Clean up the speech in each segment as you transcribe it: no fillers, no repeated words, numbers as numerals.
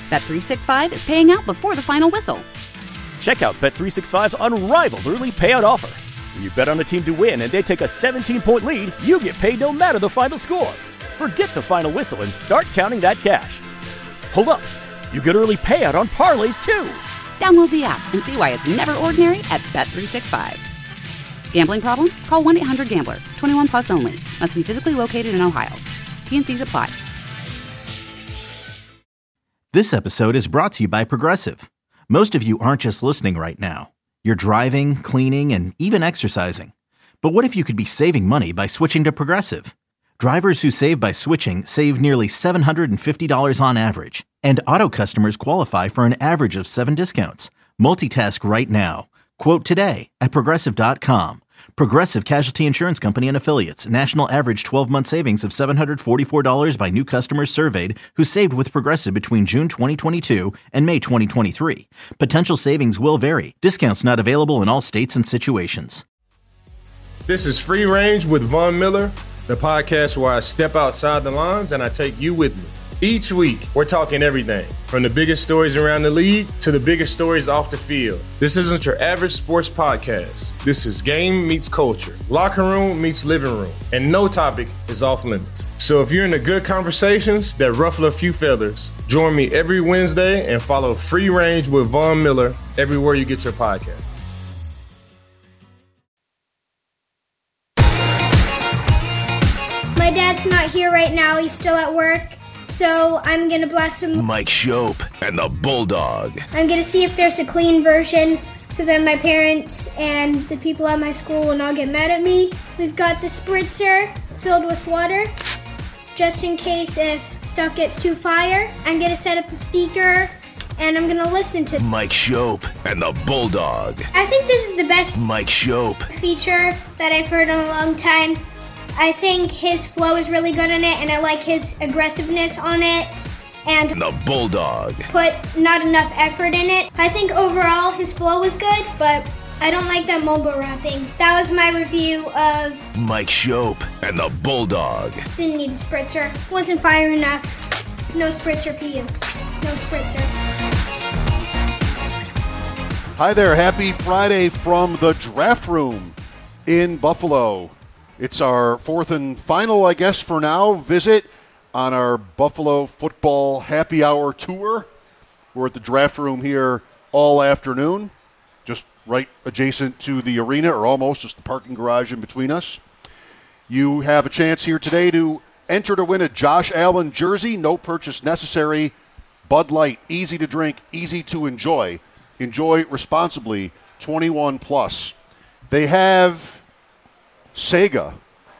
Bet365 is paying out before the final whistle. Check out Bet365's unrivaled early payout offer. When you bet on a team to win and they take a 17-point lead, you get paid no matter the final score. Forget the final whistle and start counting that cash. Hold up. You get early payout on parlays, too. Download the app and see why it's never ordinary at Bet365. Gambling problem? Call 1-800-GAMBLER. 21 plus only. Must be physically located in Ohio. T&Cs apply. This episode is brought to you by Progressive. Most of you aren't just listening right now. You're driving, cleaning, and even exercising. But what if you could be saving money by switching to Progressive? Drivers who save by switching save nearly $750 on average. And auto customers qualify for an average of 7 discounts. Multitask right now. Quote today at Progressive.com. Progressive Casualty Insurance Company and Affiliates. National average 12-month savings of $744 by new customers surveyed who saved with Progressive between June 2022 and May 2023. Potential savings will vary. Discounts not available in all states and situations. This is Free Range with Von Miller, the podcast where I step outside the lines and I take you with me. Each week, we're talking everything from the biggest stories around the league to the biggest stories off the field. This isn't your average sports podcast. This is game meets culture, locker room meets living room, and no topic is off limits. So if you're into good conversations that ruffle a few feathers, join me every Wednesday and follow Free Range with Von Miller everywhere you get your podcast. My dad's not here right now. He's still at work. So I'm going to blast him. Mike Shope and the Bulldog. I'm going to see if there's a clean version so that my parents and the people at my school will not get mad at me. We've got the spritzer filled with water just in case if stuff gets too fire. I'm going to set up the speaker and I'm going to listen to Mike Shope and the Bulldog. I think this is the best Mike Shope feature that I've heard in a long time. I think his flow is really good in it, and I like his aggressiveness on it, and the Bulldog. Put not enough effort in it. I think overall his flow was good, but I don't like that mumble rapping. That was my review of Mike Shope and the Bulldog. Didn't need the spritzer. Wasn't fire enough. No spritzer for you. No spritzer. Hi there. Happy Friday from the Draft Room in Buffalo. It's our fourth and final, I guess, for now, visit on our Buffalo football happy hour tour. We're at the Draft Room here all afternoon, just right adjacent to the arena, or almost, just the parking garage in between us. You have a chance here today to enter to win a Josh Allen jersey, no purchase necessary. Bud Light, easy to drink, easy to enjoy. Enjoy responsibly, 21 plus. They have Sega.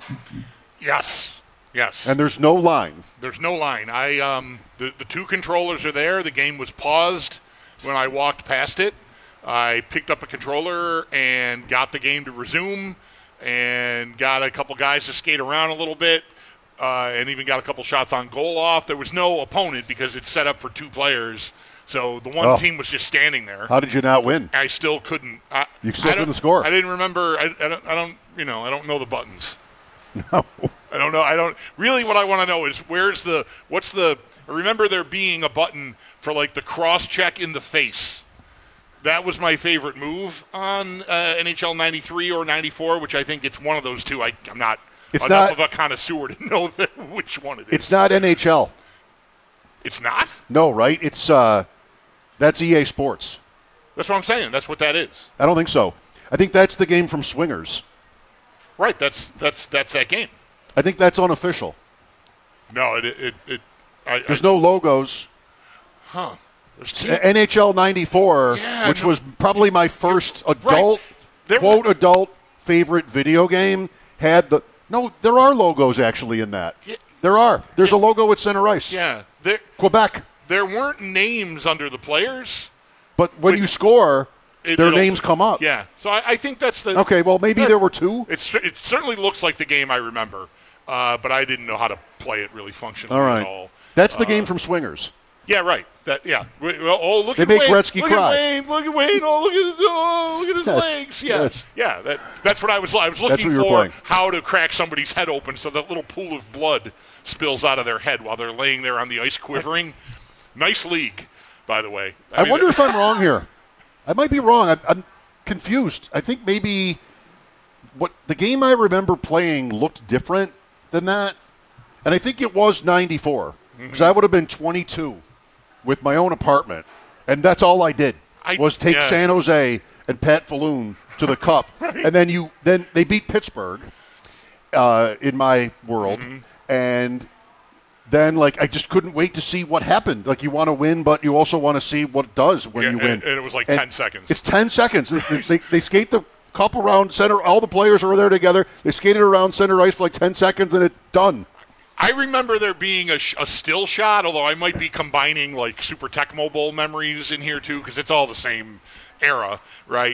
Yes. And there's no line. There's no line. The two controllers are there. The game was paused when I walked past it. I picked up a controller and got the game to resume and got a couple guys to skate around a little bit and even got a couple shots on goal off. There was no opponent because it's set up for 2 players. So the one team was just standing there. How did you not win? I still couldn't. You still couldn't score. I didn't remember. I don't know the buttons. No. I don't. Really, what I want to know is I remember there being a button for like the cross check in the face. That was my favorite move on NHL 93 or 94, which I think it's one of those two. I'm not enough of a connoisseur to know which one it is. It's not NHL. It's not? No, right? It's that's EA Sports. That's what I'm saying. That's what that is. I don't think so. I think that's the game from Swingers. Right. That's that game. I think that's unofficial. No, there's no logos. Huh. NHL 94, which was probably my first adult, quote, adult favorite video game, had the... No, there are logos actually in that. Yeah. There are. There's a logo at center ice. Yeah. Quebec. There weren't names under the players. But when you score, their names come up. Yeah. So I think that's the... Okay, well, maybe there were 2. It certainly looks like the game I remember, but I didn't know how to play it really functionally at all. That's the game from Swingers. Yeah, right. Well, look they at make Wayne. Gretzky look cry. At Wayne. Look at Wayne. Look at his legs. Yeah, yeah. That's what I was looking for. How to crack somebody's head open so that little pool of blood spills out of their head while they're laying there on the ice quivering. Nice league. by the way. I wonder if I'm wrong here. I might be wrong. I'm confused. I think maybe what the game I remember playing looked different than that. And I think it was 94. Because I would have been 22 with my own apartment. And that's all I did was take San Jose and Pat Falloon to the Cup. Right. And then they beat Pittsburgh in my world. And then, I just couldn't wait to see what happened. You want to win, but you also want to see what it does when you win. And it was 10 seconds. It's 10 seconds. They skate the Cup around center. All the players are there together. They skated around center ice for 10 seconds, and it's done. I remember there being a still shot, although I might be combining Super Tecmo Bowl memories in here too, because it's all the same era, right?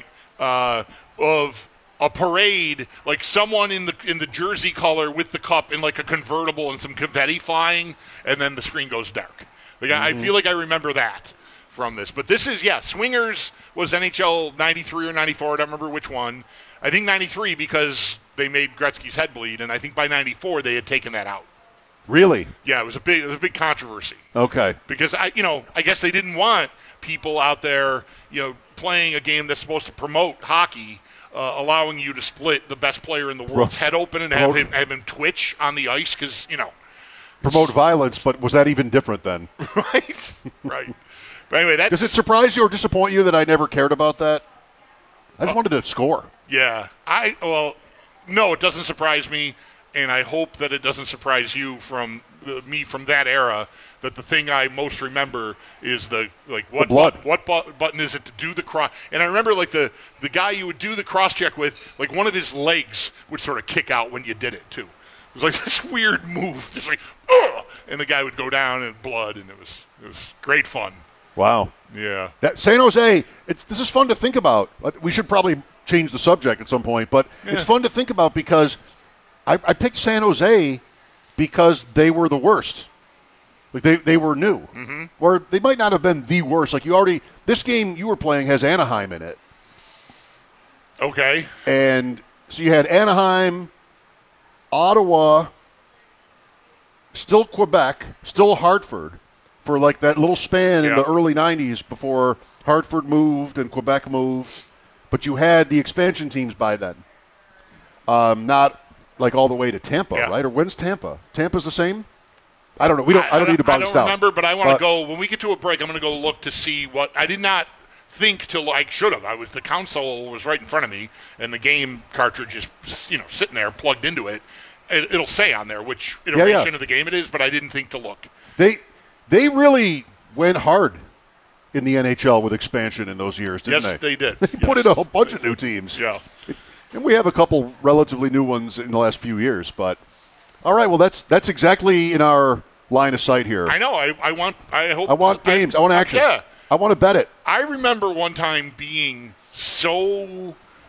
Of a parade, someone in the jersey color with the cup in a convertible and some confetti flying, and then the screen goes dark. I feel like I remember that from this. But this is, Swingers was NHL 93 or 94. I don't remember which one. I think 93 because they made Gretzky's head bleed, and I think by 94 they had taken that out. Really? Yeah, it was a big controversy. Okay. Because I guess they didn't want people out there, playing a game that's supposed to promote hockey, allowing you to split the best player in the world's head open and have him twitch on the ice because, promote violence, but was that even different then? Right. But anyway, does it surprise you or disappoint you that I never cared about that? I just wanted to score. Yeah. No, it doesn't surprise me, and I hope that it doesn't surprise you from that era, that the thing I most remember is what button is it to do the cross. And I remember the guy you would do the cross check with, one of his legs would sort of kick out when you did it too. It was this weird move, just ugh! And the guy would go down in blood, and it was great fun. Wow. Yeah. That San Jose, this is fun to think about. We should probably change the subject at some point, but it's fun to think about because I picked San Jose because they were the worst. They were new. Mm-hmm. Or they might not have been the worst. This game you were playing has Anaheim in it. Okay. And so you had Anaheim, Ottawa, still Quebec, still Hartford for that little span in the early 90s before Hartford moved and Quebec moved. But you had the expansion teams by then. Not all the way to Tampa, right? Or when's Tampa? Tampa's the same? I don't know. I don't need to bounce down. I don't remember, but I want to go. When we get to a break, I'm going to go look to see what I did not think till I should have. The console was right in front of me, and the game cartridge is sitting there plugged into it. It'll say on there which iteration of the game it is, but I didn't think to look. They really went hard in the NHL with expansion in those years, didn't they? Yes, they did. They put in a whole bunch of new teams. Yeah. And we have a couple relatively new ones in the last few years, but all right. Well, that's exactly in our line of sight here. I know. I want games. I want action. Yeah. I want to bet it. I remember one time being so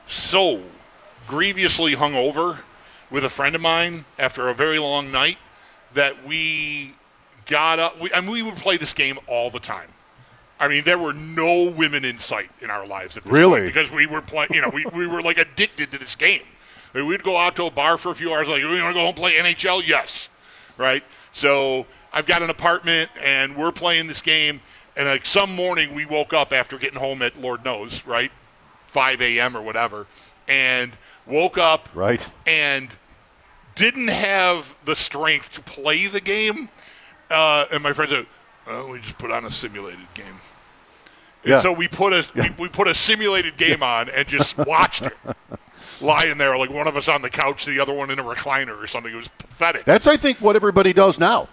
grievously hungover with a friend of mine after a very long night that we got up. We would play this game all the time. I mean, there were no women in sight in our lives at this point because we were playing. We were addicted to this game. We'd go out to a bar for a few hours. We want to go home and play NHL? Yes, right. So I've got an apartment and we're playing this game. And some morning we woke up after getting home at Lord knows, right, 5 a.m. or whatever, and woke up and didn't have the strength to play the game. And my friend said, we just put on a simulated game. And so we put a simulated game on and just watched it lying there, one of us on the couch, the other one in a recliner or something. It was pathetic. That's, I think, what everybody does now.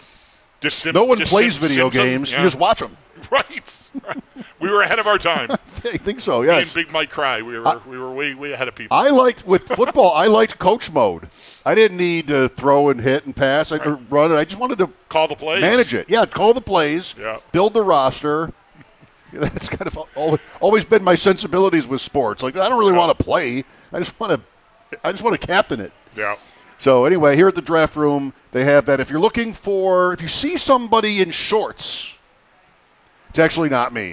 No one plays video games. You just watch them. Right. We were ahead of our time. I think so, yes. Me and Big Mike Cry. We were way ahead of people. With football, I liked coach mode. I didn't need to throw and hit and pass. I could run it. I just wanted to call the plays. Manage it. Yeah, call the plays. Yeah. Build the roster. That's kind of always been my sensibilities with sports. I don't really want to play. I just want to captain it. Yeah. So anyway, here at the draft room, they have that. If you see somebody in shorts, it's actually not me.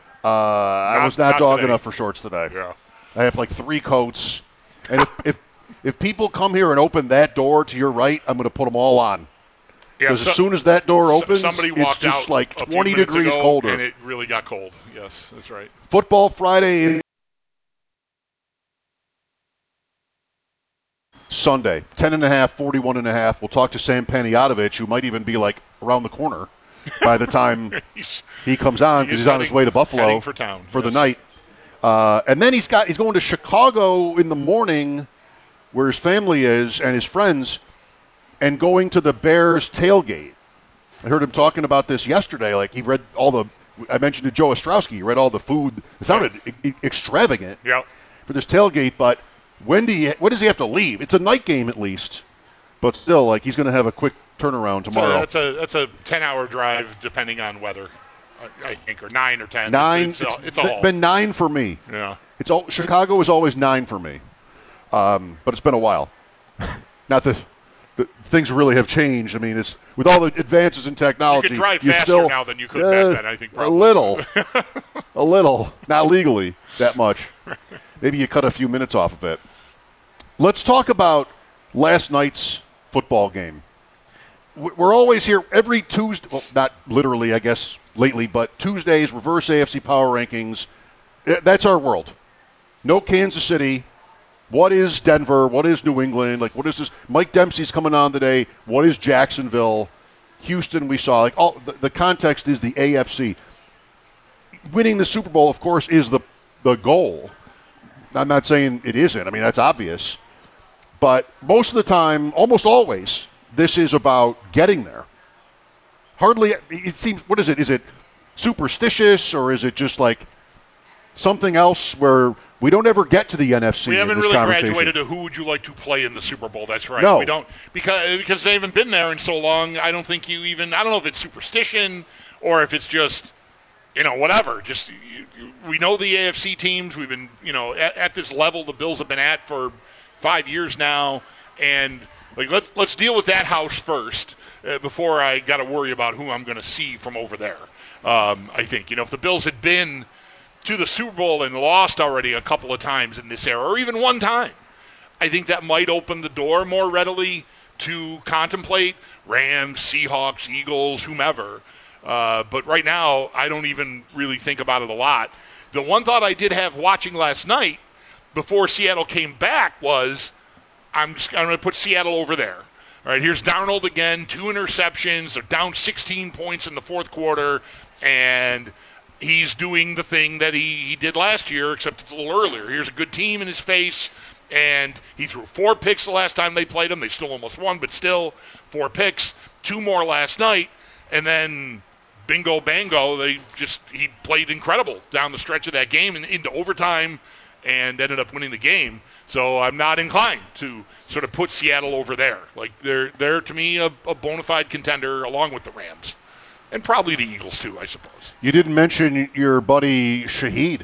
I was not dog enough for shorts today. Yeah. I have 3 coats, and if people come here and open that door to your right, I'm going to put them all on. Because as soon as that door opens, somebody it's walked just out like a few 20 minutes degrees ago, colder. and it really got cold. Yes, that's right. Football Friday, Sunday, 10.5, 41.5. We'll talk to Sam Panayotovich, who might even be like around the corner by the time he comes on, because he's on his way to Buffalo for town for the night. And then he's going to Chicago in the morning, where his family is and his friends, and going to the Bears tailgate. I heard him talking about this yesterday. Like, he read I mentioned to Joe Ostrowski, he read all the food. It sounded extravagant for this tailgate, but when does he have to leave? It's a night game at least, but still, like, he's going to have a quick turnaround tomorrow. So that's a 10-hour drive, depending on weather, I think, or 9 or 10. It's been 9 for me. Yeah. Chicago is always 9 for me, but it's been a while. Not that things really have changed. I mean, it's with all the advances in technology. You can drive faster now than you could back then, I think. Probably. A little. Not legally that much. Maybe you cut a few minutes off of it. Let's talk about last night's football game. We're always here every Tuesday. Well, not literally, I guess, lately, but Tuesdays, reverse AFC Power Rankings. That's our world. No Kansas City. What is Denver? What is New England? Like, what is this? Mike Dempsey's coming on today. What is Jacksonville? Houston, we saw. Like, all the context is the AFC. Winning the Super Bowl, of course, is the goal. I'm not saying it isn't. I mean, that's obvious. But most of the time, almost always, this is about getting there. Hardly, it seems, what is it? Is it superstitious, or is it just like something else where we don't ever get to the NFC? We haven't in this really conversation. graduated to who would you like to play in the Super Bowl. That's right. No. We don't, because they haven't been there in so long. I don't think I don't know if it's superstition or if it's just, whatever. Just we know the AFC teams. We've been, at this level the Bills have been at for 5 years now, and like let's deal with that house first before I got to worry about who I'm going to see from over there. I think if the Bills had been to the Super Bowl and lost already a couple of times in this era, or even one time, I think that might open the door more readily to contemplate Rams, Seahawks, Eagles, whomever. But right now, I don't even really think about it a lot. The one thought I did have watching last night before Seattle came back was, I'm going to put Seattle over there. All right, here's Darnold again, 2 interceptions. They're down 16 points in the fourth quarter, and he's doing the thing that he did last year, except it's a little earlier. Here's a good team in his face, and he threw 4 picks the last time they played him. They still almost won, but still 4 picks, 2 more last night, and then bingo bango, he played incredible down the stretch of that game and into overtime and ended up winning the game. So I'm not inclined to sort of put Seattle over there. Like they're to me a bona fide contender along with the Rams. And probably the Eagles, too, I suppose. You didn't mention your buddy Shaheed,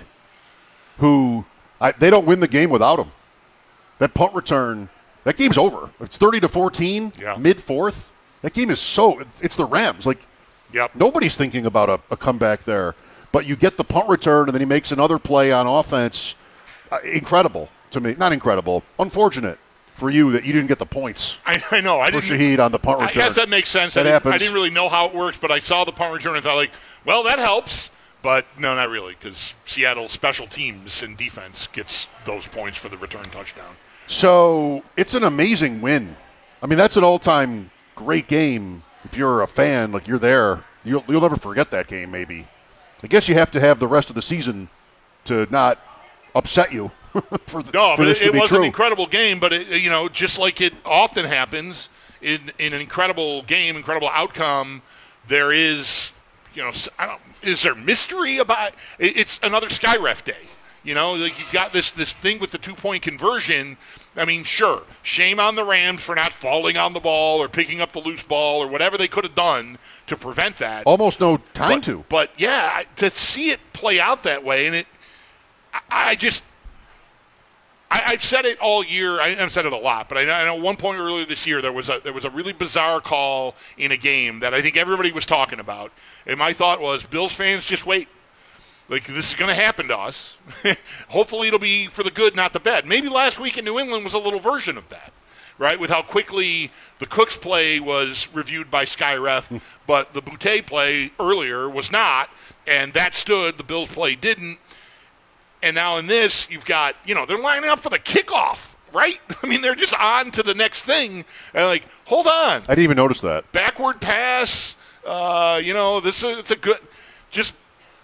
who they don't win the game without him. That punt return, that game's over. It's 30-14, mid-fourth. That game is it's the Rams. Like, nobody's thinking about a comeback there. But you get the punt return, and then he makes another play on offense. Incredible to me. Not incredible. Unfortunate for you that you didn't get the points. I know. For Shaheed on the punt return. I guess that makes sense. That happens. I didn't really know how it works, but I saw the punt return and thought, well, that helps. But no, not really, because Seattle special teams and defense gets those points for the return touchdown. So it's an amazing win. I mean, that's an all-time great game. If you're a fan, like you're there, you'll never forget that game, maybe. I guess you have to have the rest of the season to not upset you. It was an incredible game, but just like it often happens in an incredible game, incredible outcome, there is, is there mystery about it? It's another Skyref day. Like you got this thing with the 2-point conversion. I mean, sure, shame on the Rams for not falling on the ball or picking up the loose ball or whatever they could have done to prevent that. Almost no time to. But yeah, to see it play out that way, and I've said it all year. I've said it a lot, but I know one point earlier this year there was a really bizarre call in a game that I think everybody was talking about, and my thought was, Bills fans, just wait. Like, this is going to happen to us. Hopefully it'll be for the good, not the bad. Maybe last week in New England was a little version of that. right, with how quickly the Cooks play was reviewed by Sky Ref, but the Boutte play earlier was not, and that stood, the Bills play didn't. And now in this, you've got, they're lining up for the kickoff, right? I mean, they're just on to the next thing. And like, hold on. I didn't even notice that. Backward pass, it's a good, just,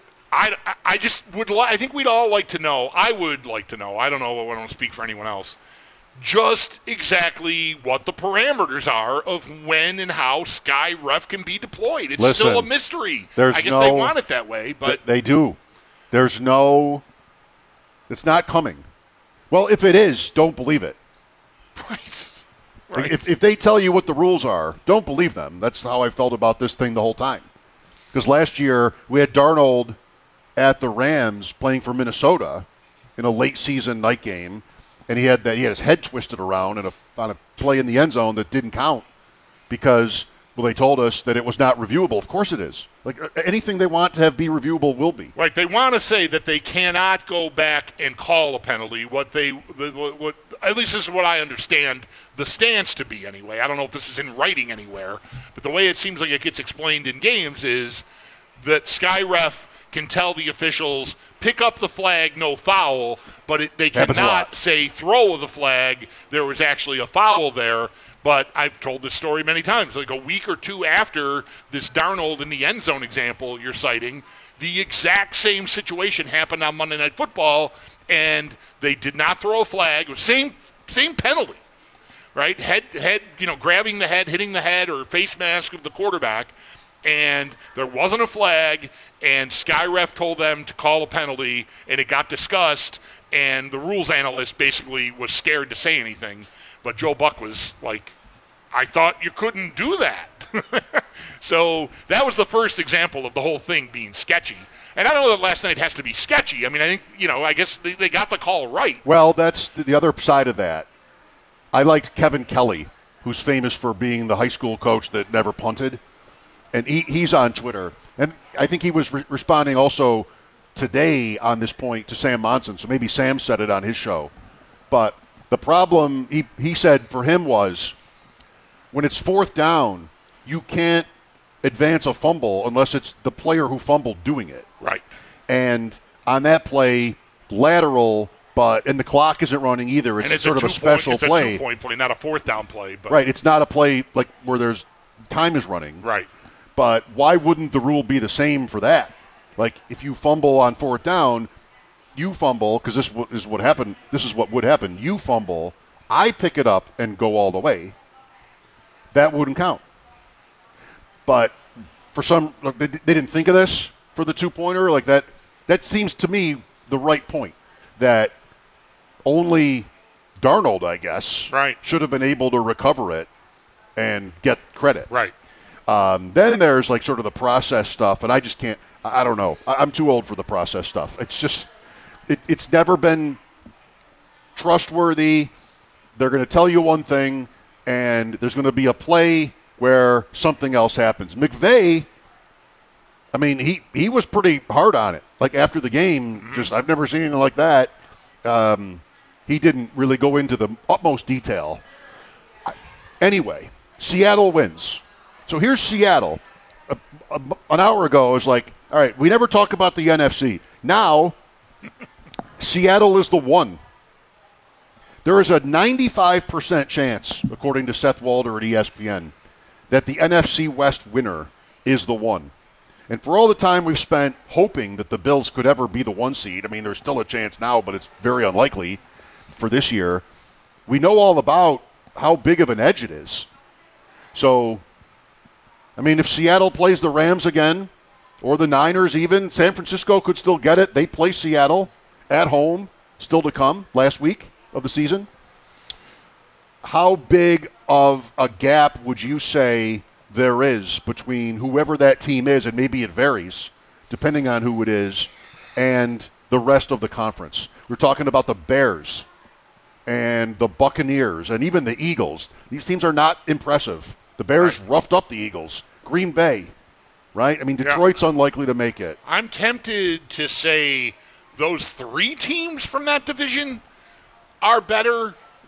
I just would, I think we'd all like to know, I would like to know, I don't know, I don't speak for anyone else, just exactly what the parameters are of when and how Sky Ref can be deployed. It's still a mystery. I guess they want it that way, but. They do. There's no. It's not coming. Well, if it is, don't believe it. Right. If they tell you what the rules are, don't believe them. That's how I felt about this thing the whole time. Because last year we had Darnold at the Rams playing for Minnesota in a late season night game, and he had his head twisted around on a play in the end zone that didn't count because they told us that it was not reviewable. Of course it is. Like anything they want to have be reviewable will be. Right. They want to say that they cannot go back and call a penalty. What at least this is what I understand the stance to be anyway. I don't know if this is in writing anywhere, but the way it seems like it gets explained in games is that Sky Ref can tell the officials pick up the flag, no foul, but they cannot say throw of the flag. There was actually a foul there. But I've told this story many times. Like a week or two after this Darnold in the end zone example you're citing, the exact same situation happened on Monday Night Football, and they did not throw a flag. It was same penalty, right? Head, grabbing the head, hitting the head, or face mask of the quarterback, and there wasn't a flag, and Sky Ref told them to call a penalty, and it got discussed, and the rules analyst basically was scared to say anything. But Joe Buck was like, I thought you couldn't do that. So that was the first example of the whole thing being sketchy. And I don't know that last night has to be sketchy. I mean, I think, I guess they got the call right. Well, that's the other side of that. I liked Kevin Kelly, who's famous for being the high school coach that never punted. And he's on Twitter. And I think he was responding also today on this point to Sam Monson. So maybe Sam said it on his show. But the problem, he said, for him was when it's fourth down, you can't advance a fumble unless it's the player who fumbled doing it. Right. And on that play, lateral, and the clock isn't running either. It's sort of a special play. It's a 2-point play, not a fourth down play. But. Right. It's not a play like where there's time is running. Right. But why wouldn't the rule be the same for that? Like if you fumble on fourth down, you fumble, because this is what happened. This is what would happen. You fumble, I pick it up and go all the way. That wouldn't count. But for some, they didn't think of this for the 2-pointer. Like that seems to me the right point. That only Darnold, I guess, should have been able to recover it and get credit. Right. Then there's like sort of the process stuff, and I just can't. I don't know. I'm too old for the process stuff. It's just. It's never been trustworthy. They're going to tell you one thing, and there's going to be a play where something else happens. McVay, I mean, he was pretty hard on it. Like after the game, just I've never seen anything like that. He didn't really go into the utmost detail. Anyway, Seattle wins. So here's Seattle. An hour ago, I was like, all right, we never talk about the NFC. Now, Seattle is the one. There is a 95% chance, according to Seth Walder at ESPN, that the NFC West winner is the one. And for all the time we've spent hoping that the Bills could ever be the 1 seed, I mean, there's still a chance now, but it's very unlikely for this year. We know all about how big of an edge it is. So, I mean, if Seattle plays the Rams again, or the Niners even, San Francisco could still get it. They play Seattle at home, still to come, last week of the season. How big of a gap would you say there is between whoever that team is, and maybe it varies depending on who it is, and the rest of the conference? We're talking about the Bears and the Buccaneers and even the Eagles. These teams are not impressive. The Bears roughed up the Eagles. Green Bay, right? I mean, Detroit's unlikely to make it. I'm tempted to say those 3 teams from that division are better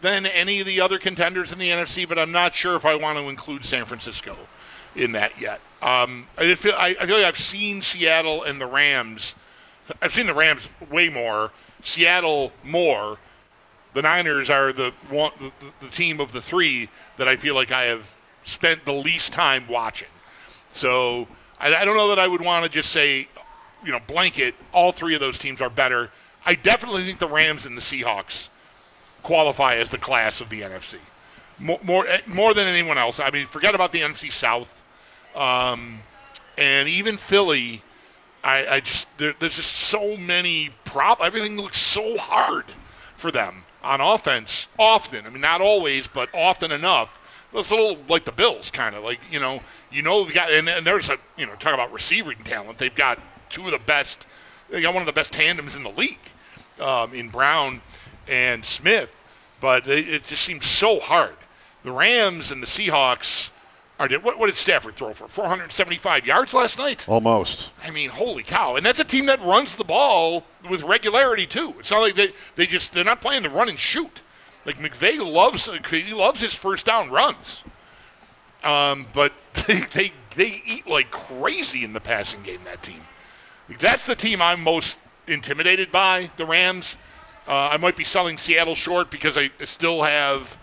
than any of the other contenders in the NFC, but I'm not sure if I want to include San Francisco in that yet. I feel like I've seen Seattle and the Rams. I've seen the Rams way more, Seattle more. The Niners are the team of the three that I feel like I have spent the least time watching. So I don't know that I would want to just say, blanket, all three of those teams are better. I definitely think the Rams and the Seahawks qualify as the class of the NFC. More than anyone else. I mean, forget about the NFC South. And even Philly, there's just so many problems. Everything looks so hard for them on offense often. I mean, not always, but often enough. It's a little like the Bills, kind of like, they've got, and there's talk about receiving talent. They've got they got one of the best tandems in the league in Brown and Smith, but it just seems so hard. The Rams and the Seahawks what did Stafford throw for? 475 yards last night? Almost. I mean, holy cow. And that's a team that runs the ball with regularity, too. It's not like they're not playing to run and shoot. Like McVay loves his first down runs. But they eat like crazy in the passing game, that team. That's the team I'm most intimidated by, the Rams. I might be selling Seattle short because I still have,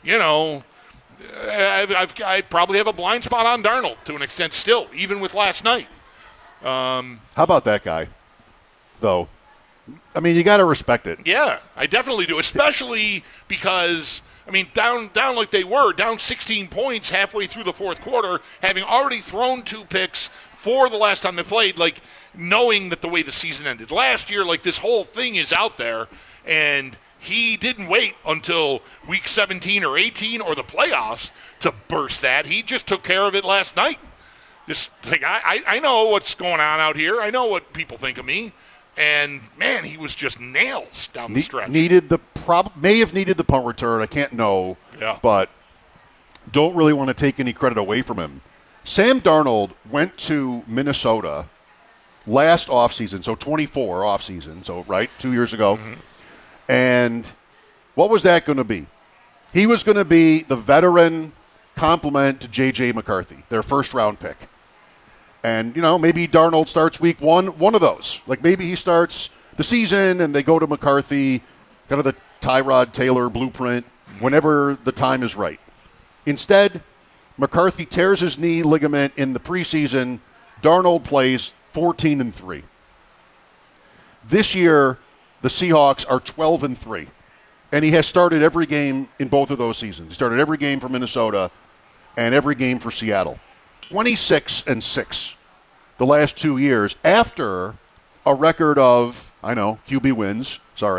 I probably have a blind spot on Darnold to an extent still, even with last night. How about that guy, though? I mean, you got to respect it. Yeah, I definitely do, especially because, down like they were, down 16 points halfway through the fourth quarter, having already thrown 2 picks for the last time they played, like knowing that the way the season ended last year, like this whole thing is out there, and he didn't wait until week 17 or 18 or the playoffs to burst that. He just took care of it last night. Just like, I know what's going on out here. I know what people think of me. And, man, he was just nails down the stretch. May have needed the punt return. I can't know. Yeah. But don't really want to take any credit away from him. Sam Darnold went to Minnesota last offseason, so 24 offseason, so, right, 2 years ago. Mm-hmm. And what was that going to be? He was going to be the veteran complement to J.J. McCarthy, their first-round pick. And, maybe Darnold starts week one of those. Like maybe he starts the season and they go to McCarthy, kind of the Tyrod Taylor blueprint, whenever the time is right. Instead, McCarthy tears his knee ligament in the preseason. Darnold plays 14-3. This year, the Seahawks are 12-3. And he has started every game in both of those seasons. He started every game for Minnesota and every game for Seattle. 26-6 the last 2 years after a record of, QB wins,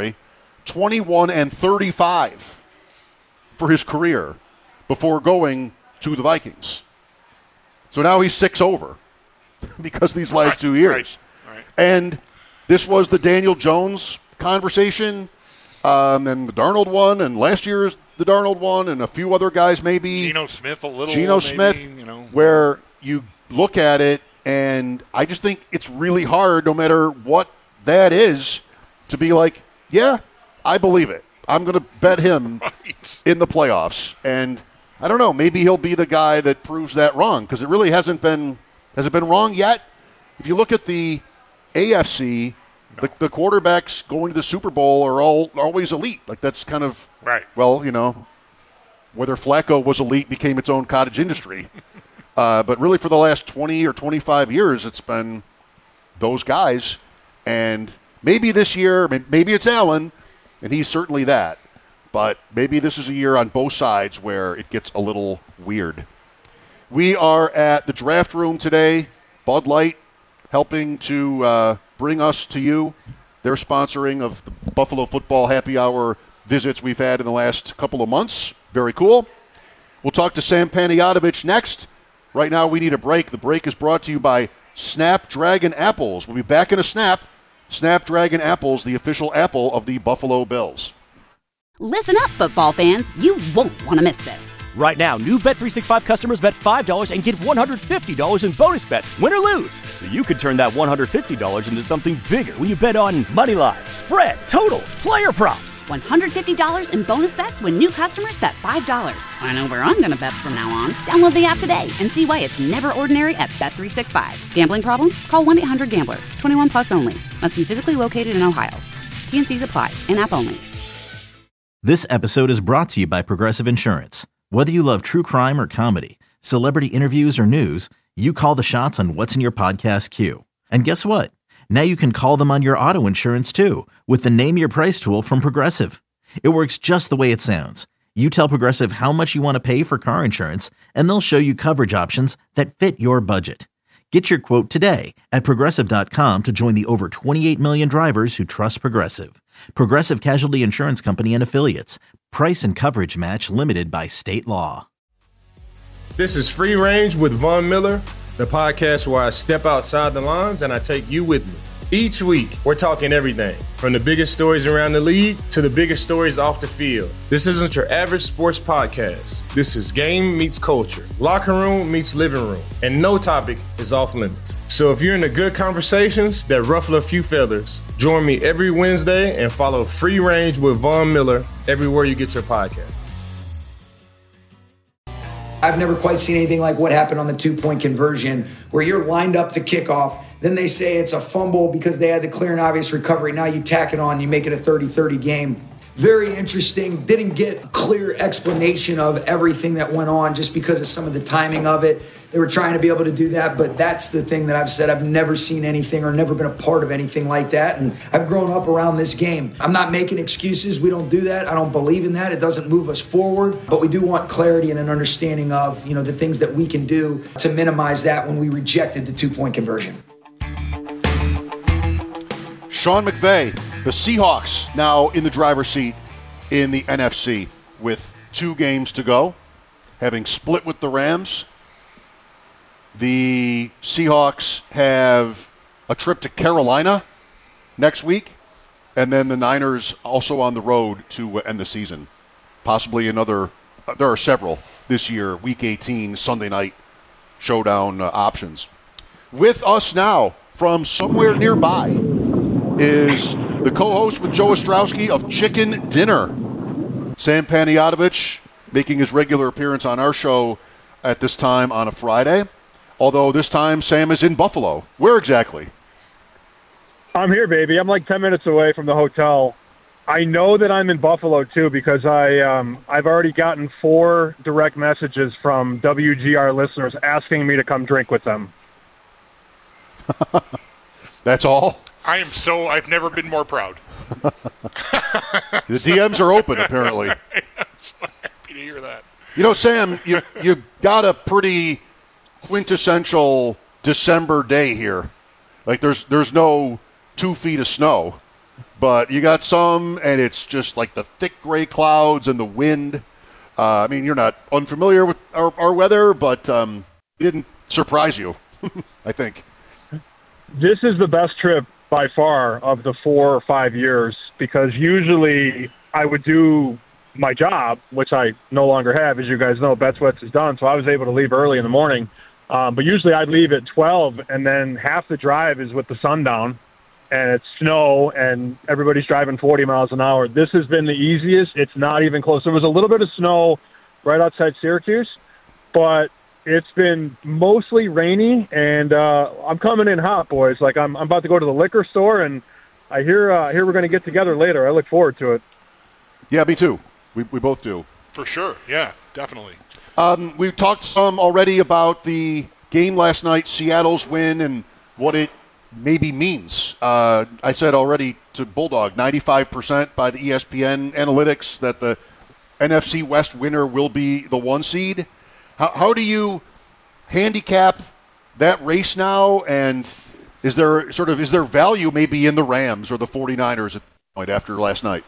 21-35 for his career before going to the Vikings. So now he's 6 over because of these last 2 years. Right. And this was the Daniel Jones conversation, and the Darnold one, and last year's the Darnold one, and a few other guys maybe. Geno Smith where you look at it, and I just think it's really hard, no matter what that is, to be like, yeah, I believe it. I'm going to bet him in the playoffs. And I don't know, maybe he'll be the guy that proves that wrong, because it really hasn't been – has it been wrong yet? If you look at the AFC, the quarterbacks going to the Super Bowl are always elite. Like that's kind of – right. Well, whether Flacco was elite became its own cottage industry. But really for the last 20 or 25 years, it's been those guys. And maybe this year, maybe it's Allen, and he's certainly that. But maybe this is a year on both sides where it gets a little weird. We are at the draft room today. Bud Light helping to bring us to you. They're sponsoring of the Buffalo Football Happy Hour visits we've had in the last couple of months. Very cool. We'll talk to Sam Panayotovich next. Right now we need a break. The break is brought to you by Snapdragon Apples. We'll be back in a snap. Snapdragon Apples, the official apple of the Buffalo Bills. Listen up, football fans. You won't want to miss this. Right now, new Bet365 customers bet $5 and get $150 in bonus bets, win or lose. So you could turn that $150 into something bigger when you bet on money line, spread, totals, player props. $150 in bonus bets when new customers bet $5. I know where I'm going to bet from now on. Download the app today and see why it's never ordinary at Bet365. Gambling problem? Call 1-800-GAMBLER. 21 plus only. Must be physically located in Ohio. T&Cs apply. In-app only. This episode is brought to you by Progressive Insurance. Whether you love true crime or comedy, celebrity interviews or news, you call the shots on what's in your podcast queue. And guess what? Now you can call them on your auto insurance too with the Name Your Price tool from Progressive. It works just the way it sounds. You tell Progressive how much you want to pay for car insurance, and they'll show you coverage options that fit your budget. Get your quote today at Progressive.com to join the over 28 million drivers who trust Progressive. Progressive Casualty Insurance Company and Affiliates. Price and coverage match limited by state law. This is Free Range with Von Miller, the podcast where I step outside the lines and I take you with me. Each week, we're talking everything from the biggest stories around the league to the biggest stories off the field. This isn't your average sports podcast. This is game meets culture, locker room meets living room, and no topic is off limits. So if you're into good conversations that ruffle a few feathers, join me every Wednesday and follow Free Range with Von Miller everywhere you get your podcast. I've never quite seen anything like what happened on the 2-point conversion where you're lined up to kickoff. Then they say it's a fumble because they had the clear and obvious recovery. Now you tack it on, you make it a 30-30 game. Very interesting. Didn't get clear explanation of everything that went on just because of some of the timing of it. They were trying to be able to do that, but that's the thing that I've said. I've never seen anything or never been a part of anything like that, and I've grown up around this game. I'm not making excuses. We don't do that. I don't believe in that. It doesn't move us forward, but we do want clarity and an understanding of, the things that we can do to minimize that when we rejected the 2-point conversion. Sean McVay, the Seahawks now in the driver's seat in the NFC with 2 games to go, having split with the Rams. The Seahawks have a trip to Carolina next week, and then the Niners also on the road to end the season. Possibly another, there are several this year, Week 18, Sunday night showdown options. With us now from somewhere nearby is the co-host with Joe Ostrowski of Chicken Dinner, Sam Panayotovich, making his regular appearance on our show at this time on a Friday. Although this time Sam is in Buffalo. Where exactly? I'm here, baby. I'm like 10 minutes away from the hotel. I know that I'm in Buffalo, too, because I've already gotten 4 direct messages from WGR listeners asking me to come drink with them. That's all? I've never been more proud. The DMs are open, apparently. I'm so happy to hear that. Sam, you got a pretty quintessential December day here. Like there's no 2 feet of snow, but you got some, and it's just like the thick gray clouds and the wind. You're not unfamiliar with our weather, but it didn't surprise you, I think. This is the best trip by far of the 4 or 5 years, because usually I would do my job, which I no longer have. As you guys know, Bettswets is done, so I was able to leave early in the morning. But usually I'd leave at 12, and then half the drive is with the sun down, and it's snow, and everybody's driving 40 miles an hour. This has been the easiest. It's not even close. There was a little bit of snow right outside Syracuse, but it's been mostly rainy, and I'm coming in hot, boys. Like I'm about to go to the liquor store, and I hear we're going to get together later. I look forward to it. Yeah, me too. We both do. For sure. Yeah, definitely. We've talked some already about the game last night, Seattle's win, and what it maybe means. I said already to Bulldog, 95% by the ESPN analytics that the NFC West winner will be the 1 seed. How do you handicap that race now, and is there value maybe in the Rams or the 49ers at this point after last night?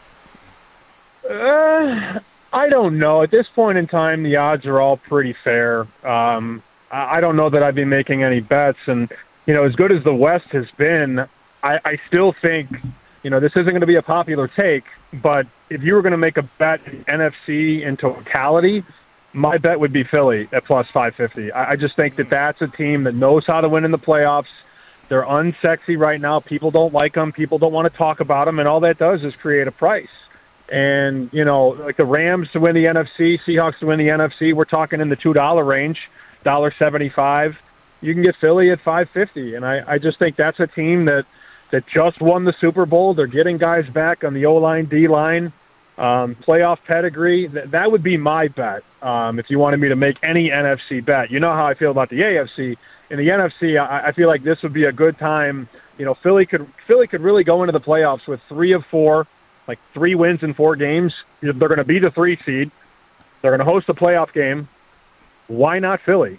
I don't know. At this point in time, the odds are all pretty fair. I don't know that I'd be making any bets. And, as good as the West has been, I still think, this isn't going to be a popular take, but if you were going to make a bet in NFC in totality, my bet would be Philly at plus 550. I just think that that's a team that knows how to win in the playoffs. They're unsexy right now. People don't like them. People don't want to talk about them, and all that does is create a price. And, like the Rams to win the NFC, Seahawks to win the NFC, we're talking in the $2 range, $1.75. You can get Philly at 550, and I just think that's a team that just won the Super Bowl. They're getting guys back on the O-line, D-line, playoff pedigree. That would be my bet if you wanted me to make any NFC bet. You know how I feel about the AFC. In the NFC, I feel like this would be a good time. Philly could really go into the playoffs with 3 of 4, like 3 wins in 4 games. They're going to be the 3 seed. They're going to host a playoff game. Why not Philly?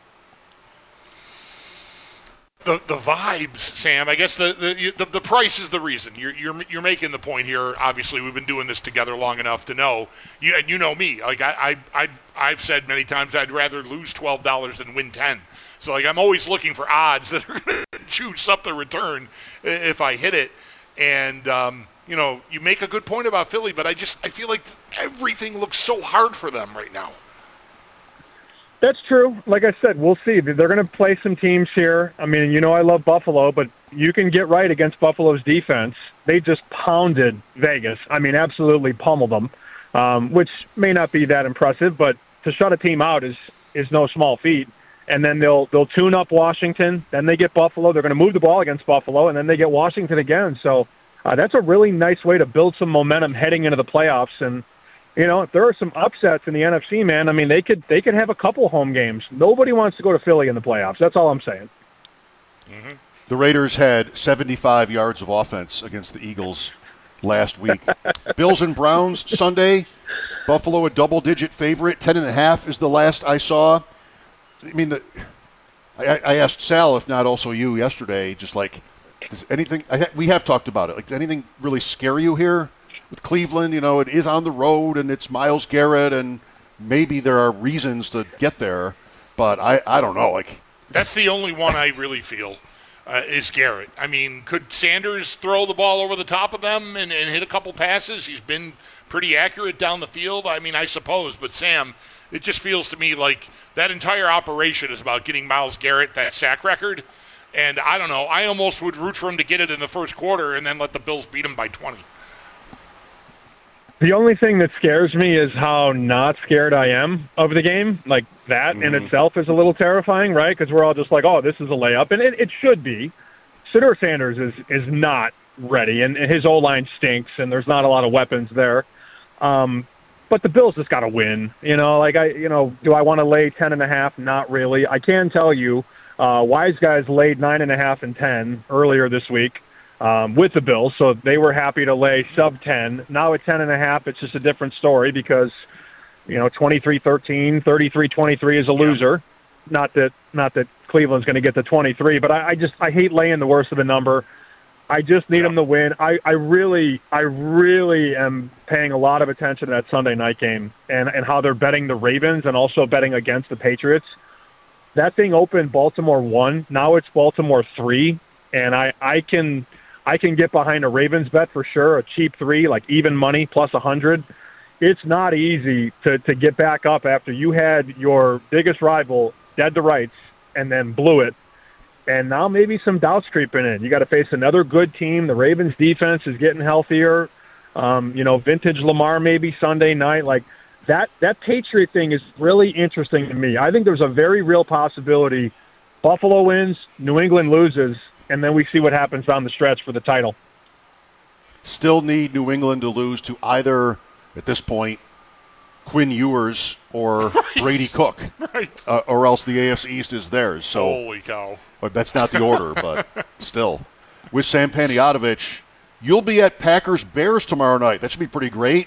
The vibes, Sam. I guess the price is the reason. You're making the point here. Obviously, we've been doing this together long enough to know. You know me. Like I've said many times, I'd rather lose $12 than win 10. So I'm always looking for odds that are going to choose up the return if I hit it. And you make a good point about Philly, but I feel like everything looks so hard for them right now. That's true. Like I said, we'll see. They're going to play some teams here. I mean, I love Buffalo, but you can get right against Buffalo's defense. They just pounded Vegas. I mean, absolutely pummeled them, which may not be that impressive, but to shut a team out is no small feat. And then they'll tune up Washington. Then they get Buffalo. They're going to move the ball against Buffalo, and then they get Washington again. So that's a really nice way to build some momentum heading into the playoffs. And if there are some upsets in the NFC, man, I mean, they could have a couple home games. Nobody wants to go to Philly in the playoffs. That's all I'm saying. Mm-hmm. The Raiders had 75 yards of offense against the Eagles last week. Bills and Browns Sunday. Buffalo a double-digit favorite. 10.5 is the last I saw. I mean, I asked Sal, if not also you, yesterday, just like, does anything – we have talked about it. Like, does anything really scare you here? With Cleveland, it is on the road, and it's Myles Garrett, and maybe there are reasons to get there, but I don't know. Like, that's the only one I really feel is Garrett. I mean, could Sanders throw the ball over the top of them and hit a couple passes? He's been pretty accurate down the field. I mean, I suppose, but Sam, it just feels to me like that entire operation is about getting Myles Garrett that sack record, and I don't know. I almost would root for him to get it in the first quarter and then let the Bills beat him by 20. The only thing that scares me is how not scared I am of the game. Like, that in itself is a little terrifying, right? Because we're all just like, oh, this is a layup. And it should be. Shedeur Sanders is not ready, and his O-line stinks, and there's not a lot of weapons there. But the Bills just got to win. Do I want to lay 10.5? Not really. I can tell you, Wise Guys laid 9.5 and 10 earlier this week. With the Bills, so they were happy to lay sub-10. Now at 10.5, it's just a different story because, 23-13, 33-23 is a loser. Not that Cleveland's going to get to 23, but I hate laying the worst of the number. I just need them to win. I really am paying a lot of attention to that Sunday night game and how they're betting the Ravens and also betting against the Patriots. That thing opened Baltimore 1. Now it's Baltimore 3, and I can get behind a Ravens bet for sure, a cheap 3, like even money, plus 100. It's not easy to get back up after you had your biggest rival dead to rights and then blew it. And now maybe some doubts creeping in. You got to face another good team. The Ravens defense is getting healthier. Vintage Lamar maybe Sunday night. Like that Patriot thing is really interesting to me. I think there's a very real possibility Buffalo wins, New England loses, and then we see what happens down the stretch for the title. Still need New England to lose to either, at this point, Quinn Ewers or Brady Cook, or else the AFC East is theirs. So, holy cow. But that's not the order, but still. With Sam Panayotovich, you'll be at Packers-Bears tomorrow night. That should be pretty great.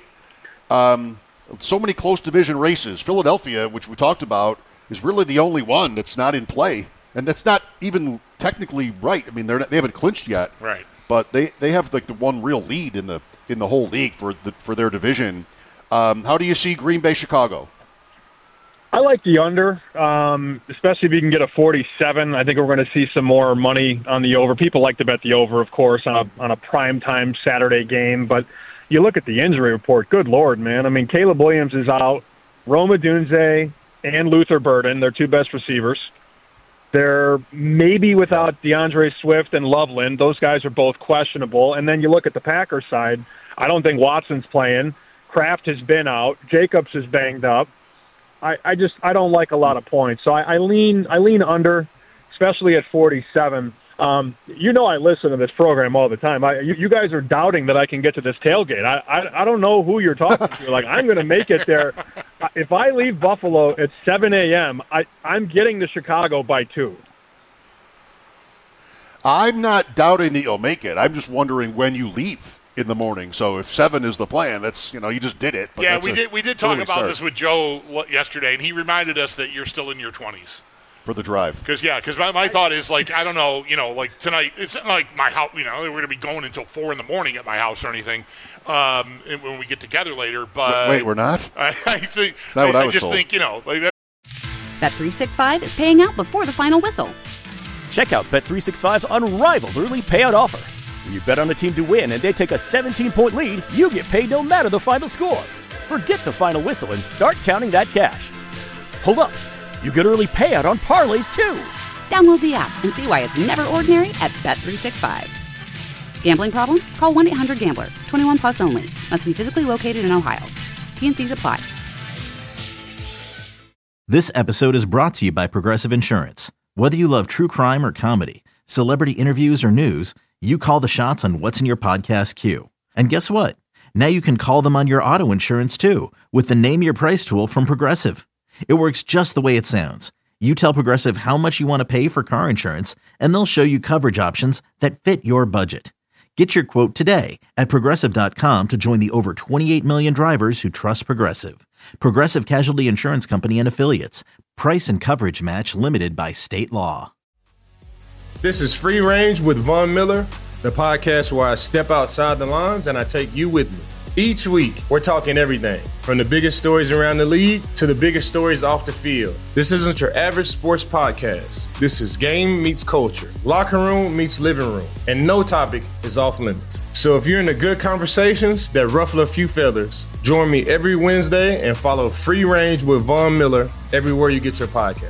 So many close division races. Philadelphia, which we talked about, is really the only one that's not in play. And that's not even technically right. I mean, they haven't clinched yet. Right. But they have like the one real lead in the whole league for their division. How do you see Green Bay, Chicago? I like the under, especially if you can get a 47. I think we're going to see some more money on the over. People like to bet the over, of course, on a primetime Saturday game. But you look at the injury report, good Lord, man. I mean, Caleb Williams is out. Rome Odunze and Luther Burden, their two best receivers. They're maybe without DeAndre Swift and Loveland. Those guys are both questionable. And then you look at the Packers side. I don't think Watson's playing. Kraft has been out. Jacobs is banged up. I don't like a lot of points. So I lean under, especially at 47. I listen to this program all the time. You guys are doubting that I can get to this tailgate. I don't know who you're talking to. Like, I'm going to make it there. If I leave Buffalo at 7 a.m., I'm getting to Chicago by 2. I'm not doubting that you'll make it. I'm just wondering when you leave in the morning. So if 7 is the plan, that's, you just did it. But yeah, we did talk about this with Joe yesterday, and he reminded us that you're still in your 20s. For the drive. Because my thought is, like, I don't know, like tonight, it's not like my house, we're going to be going until 4 in the morning at my house or anything when we get together later. But wait, we're not? I think, That's not what I was just told. think, like that. Bet365 is paying out before the final whistle. Check out Bet365's unrivaled early payout offer. When you bet on a team to win and they take a 17-point lead, you get paid no matter the final score. Forget the final whistle and start counting that cash. Hold up. You get early payout on parlays, too. Download the app and see why it's never ordinary at Bet365. Gambling problem? Call 1-800-GAMBLER. 21 plus only. Must be physically located in Ohio. T&Cs apply. This episode is brought to you by Progressive Insurance. Whether you love true crime or comedy, celebrity interviews or news, you call the shots on what's in your podcast queue. And guess what? Now you can call them on your auto insurance, too, with the Name Your Price tool from Progressive. It works just the way it sounds. You tell Progressive how much you want to pay for car insurance, and they'll show you coverage options that fit your budget. Get your quote today at Progressive.com to join the over 28 million drivers who trust Progressive. Progressive Casualty Insurance Company and Affiliates. Price and coverage match limited by state law. This is Free Range with Von Miller, the podcast where I step outside the lines and I take you with me. Each week, we're talking everything from the biggest stories around the league to the biggest stories off the field. This isn't your average sports podcast. This is game meets culture, locker room meets living room, and no topic is off limits. So if you're into good conversations that ruffle a few feathers, join me every Wednesday and follow Free Range with Von Miller everywhere you get your podcast.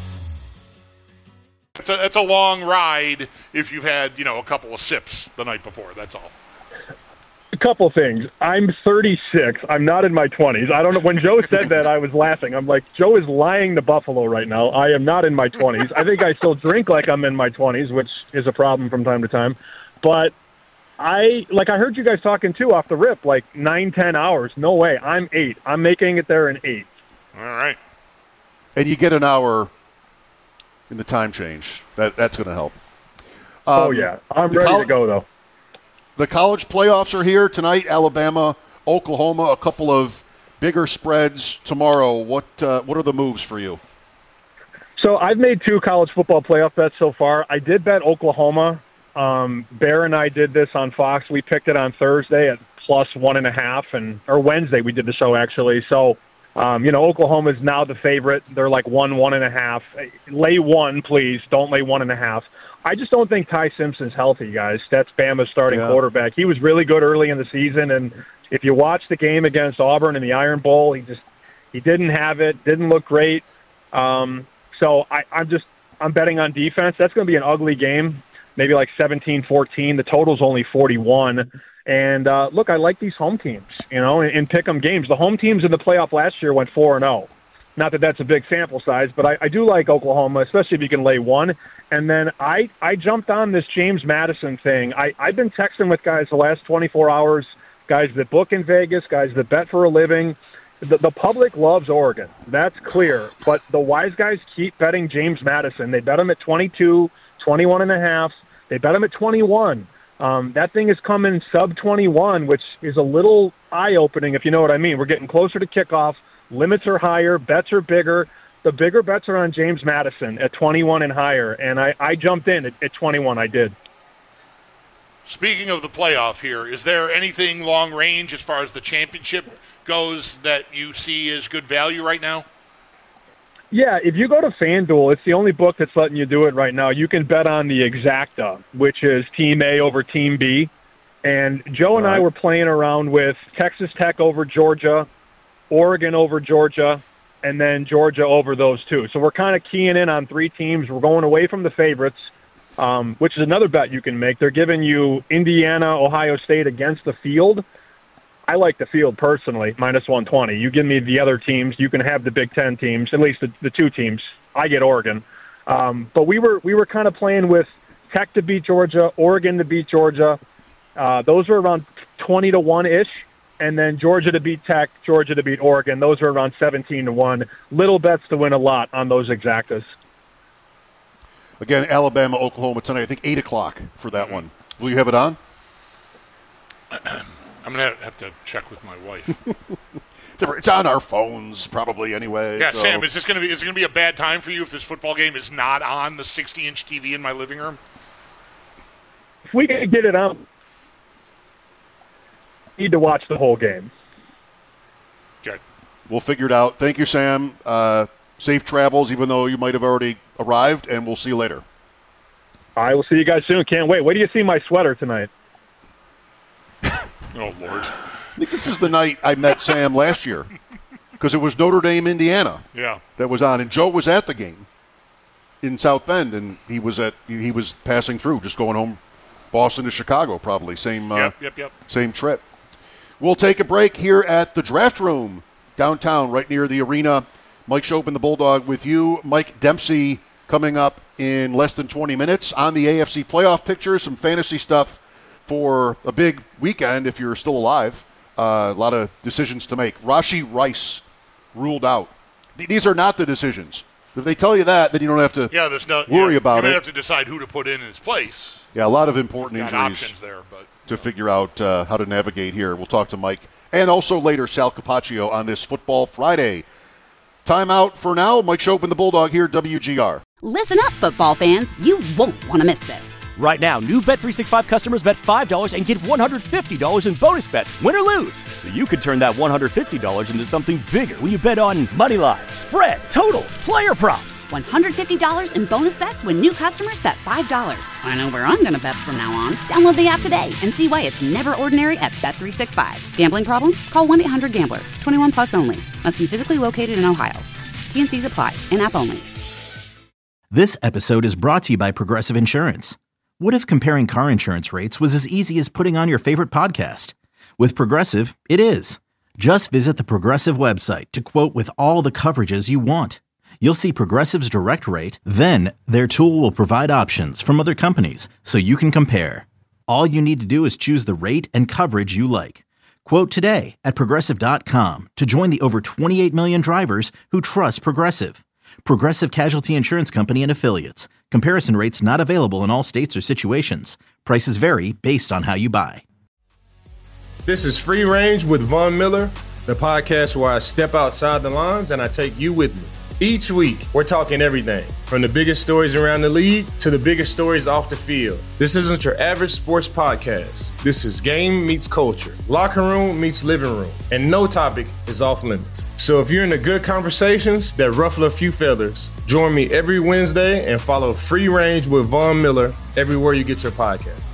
It's a long ride if you've had, a couple of sips the night before. That's all. A couple things. I'm 36. I'm not in my 20s. I don't know. When Joe said that, I was laughing. I'm like, Joe is lying to Buffalo right now. I am not in my 20s. I think I still drink like I'm in my 20s, which is a problem from time to time. But I heard you guys talking, too, off the rip, like 9-10 hours. No way. I'm 8. I'm making it there in 8. All right. And you get an hour in the time change. That's going to help. Yeah. I'm ready to go, though. The college playoffs are here tonight. Alabama, Oklahoma, a couple of bigger spreads tomorrow. What are the moves for you? So I've made 2 college football playoff bets so far. I did bet Oklahoma. Bear and I did this on Fox. We picked it on Thursday at plus 1.5, or Wednesday we did the show actually. So, Oklahoma is now the favorite. They're like 1.5. Lay 1, please. Don't lay 1.5. I just don't think Ty Simpson's healthy, guys. That's Bama's starting quarterback. He was really good early in the season, and if you watch the game against Auburn in the Iron Bowl, he didn't have it, didn't look great. So I'm betting on defense. That's going to be an ugly game, maybe like 17-14. The total's only 41. And look, I like these home teams, in pick-em games. The home teams in the playoff last year went 4-0. Not that that's a big sample size, but I do like Oklahoma, especially if you can lay 1. And then I jumped on this James Madison thing. I've been texting with guys the last 24 hours, guys that book in Vegas, guys that bet for a living. The public loves Oregon. That's clear. But the wise guys keep betting James Madison. They bet him at 22, 21.5. They bet him at 21. That thing is coming sub-21, which is a little eye-opening, if you know what I mean. We're getting closer to kickoff. Limits are higher. Bets are bigger. The bigger bets are on James Madison at 21 and higher, and I jumped in at 21. I did. Speaking of the playoff here, is there anything long range as far as the championship goes that you see as good value right now? Yeah, if you go to FanDuel, it's the only book that's letting you do it right now. You can bet on the exacta, which is Team A over Team B. And Joe and I were playing around with Texas Tech over Georgia, Oregon over Georgia, and then Georgia over those two. So we're kind of keying in on 3 teams. We're going away from the favorites, which is another bet you can make. They're giving you Indiana, Ohio State against the field. I like the field personally, minus 120. You give me the other teams, you can have the Big Ten teams, at least the 2 teams. I get Oregon. But we were kind of playing with Tech to beat Georgia, Oregon to beat Georgia. Those were around 20 to 1-ish. And then Georgia to beat Tech, Georgia to beat Oregon. Those are around 17 to 1. Little bets to win a lot on those exactas. Again, Alabama, Oklahoma tonight. I think 8 o'clock for that one. Will you have it on? I'm going to have to check with my wife. It's on our phones probably anyway. Yeah, so. Sam, is it going to be a bad time for you if this football game is not on the 60-inch TV in my living room? If we can get it on, we need to watch the whole game. Good. We'll figure it out. Thank you, Sam. Safe travels, even though you might have already arrived, and we'll see you later. I will see you guys soon. Can't wait. Wait till you see my sweater tonight. Oh, Lord. I think this is the night I met Sam last year because it was Notre Dame, Indiana. Yeah. That was on, and Joe was at the game in South Bend, and he was passing through, just going home, Boston to Chicago, probably same trip. We'll take a break here at the Draft Room downtown, right near the arena. Mike Schopp and the Bulldog with you. Mike Dempsey coming up in less than 20 minutes on the AFC playoff picture, some fantasy stuff for a big weekend if you're still alive. A lot of decisions to make. Rashee Rice ruled out. These are not the decisions. If they tell you that, then you don't have to worry about it. You may have to decide who to put in his place. Yeah, a lot of important Got injuries options there, but to figure out how to navigate here. We'll talk to Mike. And also later, Sal Capaccio on this Football Friday. Timeout for now. Mike Schopp and the Bulldog here, WGR. Listen up, football fans. You won't want to miss this. Right now, new Bet365 customers bet $5 and get $150 in bonus bets, win or lose. So you could turn that $150 into something bigger when you bet on money line, spread, totals, player props. $150 in bonus bets when new customers bet $5. I know where I'm going to bet from now on. Download the app today and see why it's never ordinary at Bet365. Gambling problem? Call 1-800-GAMBLER. 21 plus only. Must be physically located in Ohio. T&Cs apply. In-app only. This episode is brought to you by Progressive Insurance. What if comparing car insurance rates was as easy as putting on your favorite podcast? With Progressive, it is. Just visit the Progressive website to quote with all the coverages you want. You'll see Progressive's direct rate, then their tool will provide options from other companies so you can compare. All you need to do is choose the rate and coverage you like. Quote today at Progressive.com to join the over 28 million drivers who trust Progressive. Progressive Casualty Insurance Company and Affiliates. Comparison rates not available in all states or situations. Prices vary based on how you buy. This is Free Range with Von Miller, the podcast where I step outside the lines and I take you with me. Each week, we're talking everything from the biggest stories around the league to the biggest stories off the field. This isn't your average sports podcast. This is game meets culture, locker room meets living room, and no topic is off limits. So if you're into good conversations that ruffle a few feathers, join me every Wednesday and follow Free Range with Von Miller everywhere you get your podcast.